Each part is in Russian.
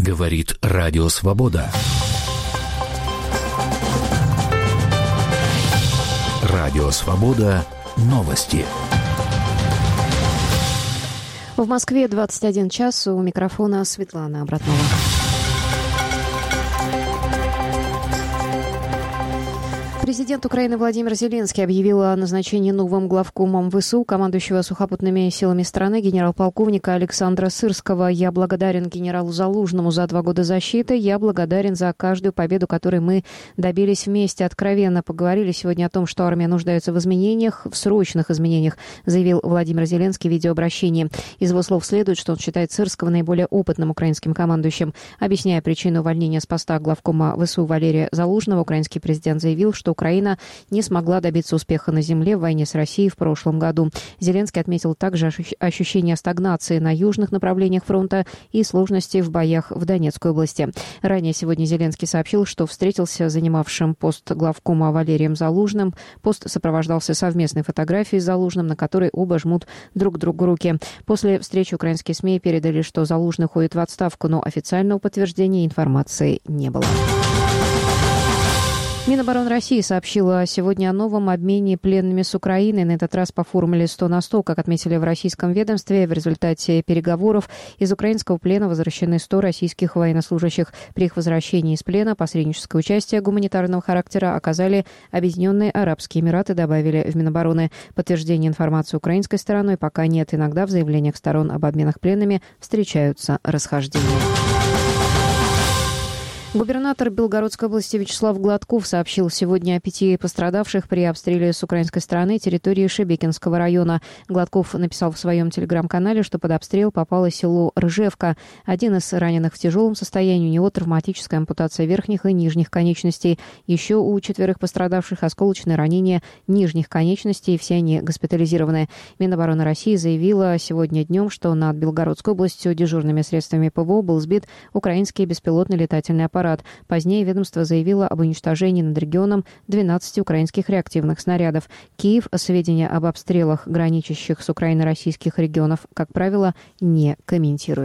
Говорит Радио Свобода. Радио Свобода. Новости. В Москве 21 час. У микрофона Светлана Обратнова. Президент Украины Владимир Зеленский объявил о назначении новым главкомом ВСУ командующего сухопутными силами страны генерал-полковника Александра Сырского. «Я благодарен генералу Залужному за 2 года защиты. Я благодарен за каждую победу, которой мы добились вместе. Откровенно поговорили сегодня о том, что армия нуждается в изменениях, в срочных изменениях», заявил Владимир Зеленский в видеообращении. Из его слов следует, что он считает Сырского наиболее опытным украинским командующим. Объясняя причину увольнения с поста главкома ВСУ Валерия Залужного, украинский президент заявил, что Украина не смогла добиться успеха на земле в войне с Россией в прошлом году. Зеленский отметил также ощущение стагнации на южных направлениях фронта и сложности в боях в Донецкой области. Ранее сегодня Зеленский сообщил, что встретился с занимавшим пост главкома Валерием Залужным. Пост сопровождался совместной фотографией с Залужным, на которой оба жмут друг другу руки. После встречи украинские СМИ передали, что Залужный уходит в отставку, но официального подтверждения информации не было. Минобороны России сообщила сегодня о новом обмене пленными с Украиной, на этот раз по формуле 100 на 100. Как отметили в российском ведомстве, в результате переговоров из украинского плена возвращены 100 российских военнослужащих. При их возвращении из плена посредническое участие гуманитарного характера оказали Объединенные Арабские Эмираты, добавили в Минобороны. Подтверждения информации украинской стороной пока нет. Иногда в заявлениях сторон об обменах пленными встречаются расхождения. Губернатор Белгородской области Вячеслав Гладков сообщил сегодня о 5 пострадавших при обстреле с украинской стороны территории Шебекинского района. Гладков написал в своем телеграм-канале, что под обстрел попало село Ржевка. Один из раненых в тяжелом состоянии, у него травматическая ампутация верхних и нижних конечностей. Еще у 4 пострадавших осколочные ранения нижних конечностей, все они госпитализированы. Минобороны России заявила сегодня днем, что над Белгородской областью дежурными средствами ПВО был сбит украинский беспилотный летательный аппарат. Позднее ведомство заявило об уничтожении над регионом 12 украинских реактивных снарядов. Киев сведения об обстрелах граничащих с Украиной российских регионов, как правило, не комментирует.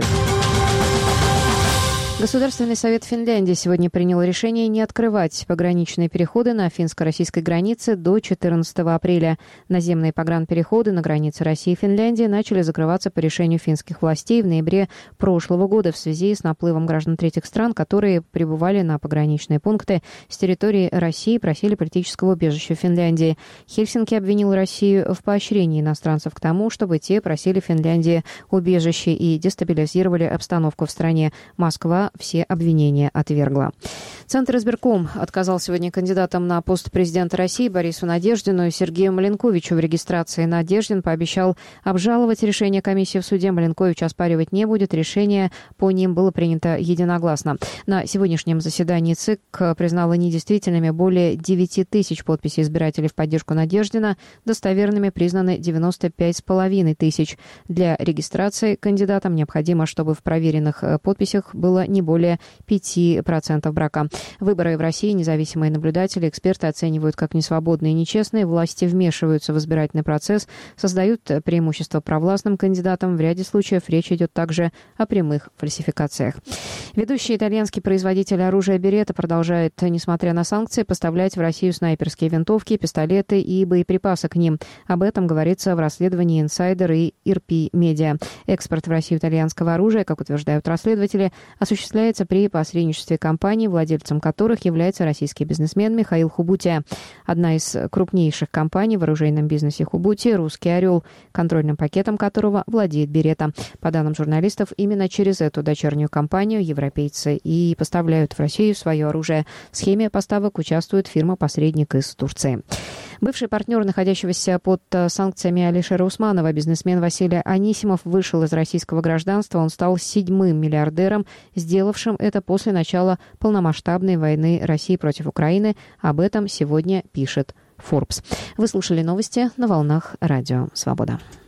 Государственный совет Финляндии сегодня принял решение не открывать пограничные переходы на финско-российской границе до 14 апреля. Наземные погранпереходы на границе России и Финляндии начали закрываться по решению финских властей в ноябре прошлого года в связи с наплывом граждан третьих стран, которые прибывали на пограничные пункты с территории России и просили политического убежища в Финляндии. Хельсинки обвинил Россию в поощрении иностранцев к тому, чтобы те просили Финляндии убежище и дестабилизировали обстановку в стране. Москва все обвинения отвергла. Центр избирком отказал сегодня кандидатам на пост президента России Борису Надеждину и Сергею Маленковичу в регистрации. Надеждин пообещал обжаловать решение комиссии в суде. Маленкович оспаривать не будет. Решение по ним было принято единогласно. На сегодняшнем заседании ЦИК признала недействительными более 9 тысяч подписей избирателей в поддержку Надеждина. Достоверными признаны 95,5 тысяч. Для регистрации кандидатам необходимо, чтобы в проверенных подписях было не более 5% брака. Выборы в России независимые наблюдатели, эксперты оценивают как несвободные и нечестные. Власти вмешиваются в избирательный процесс, создают преимущество провластным кандидатам. В ряде случаев речь идет также о прямых фальсификациях. Ведущий итальянский производитель оружия Беретта продолжает, несмотря на санкции, поставлять в Россию снайперские винтовки, пистолеты и боеприпасы к ним. Об этом говорится в расследовании «Инсайдер» и «ИРПИ Медиа». Экспорт в Россию итальянского оружия, как утверждают расследователи, осуществляется при посредничестве компаний, владельцем которых является российский бизнесмен Михаил Хубутия. Одна из крупнейших компаний в оружейном бизнесе Хубутия — «Русский Орел», контрольным пакетом которого владеет Беретта. По данным журналистов, именно через эту дочернюю компанию европейцы и поставляют в Россию свое оружие. В схеме поставок участвует фирма-посредник из Турции. Бывший партнер находящегося под санкциями Алишера Усманова, бизнесмен Василий Анисимов, вышел из российского гражданства. Он стал 7-м миллиардером, сделавшим это после начала полномасштабной войны России против Украины. Об этом сегодня пишет Forbes. Вы слушали новости на волнах Радио Свобода.